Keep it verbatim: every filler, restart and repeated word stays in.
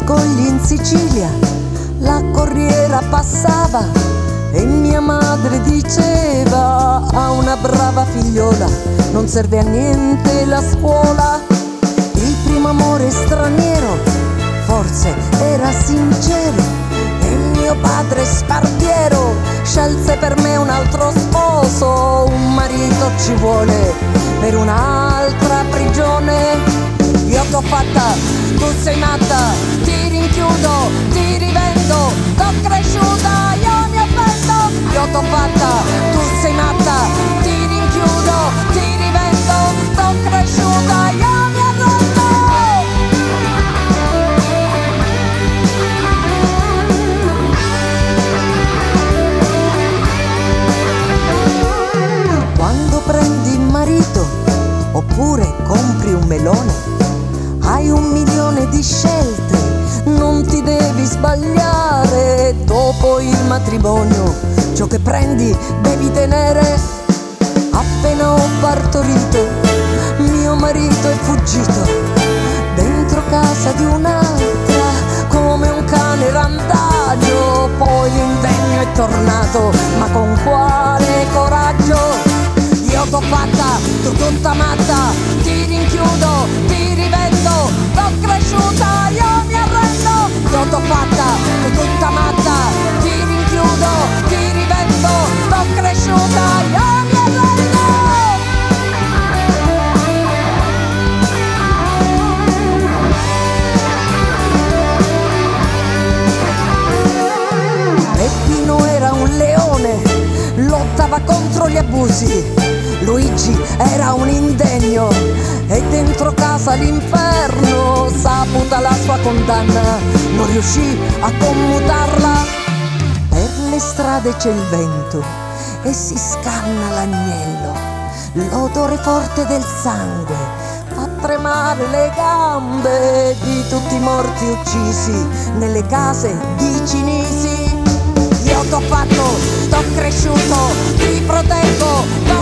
scogli in Sicilia la corriera passava e mia madre diceva: a una brava figliola non serve a niente la scuola. Il primo amore straniero forse era sincero e mio padre spartiero scelse per me un altro sposo. Un marito ci vuole per un'altra prigione. Io t'ho fatta, tu sei matta, ti rinchiudo, ti rivendo, t'ho cresciuta, io mi offendo. Io t'ho fatta, tu sei matta, ti rinchiudo, ti rivendo, t'ho cresciuta, io mi arrendo. Quando prendi il marito oppure compri un melone, hai un milione di scelte, non ti devi sbagliare. Dopo il matrimonio ciò che prendi devi tenere. Appena ho partorito mio marito è fuggito dentro casa di un'altra come un cane randagio. Poi l'indegno è tornato, ma con quale coraggio? Io t'ho fatta, tu tutta matta, ti rinchiudo, ti rivendo, t'ho cresciuta, io mi arrendo. Io t'ho fatta, tu tutta matta, ti rinchiudo, ti rivendo, t'ho cresciuta, io mi arrendo. Peppino era un leone, lottava contro gli abusi. Luigi era un indegno e dentro casa l'inferno. Saputa la sua condanna, non riuscì a commutarla. Per le strade c'è il vento e si scanna l'agnello. L'odore forte del sangue fa tremare le gambe di tutti i morti uccisi nelle case di cinesi. Io t'ho fatto, t'ho cresciuto, ti proteggo.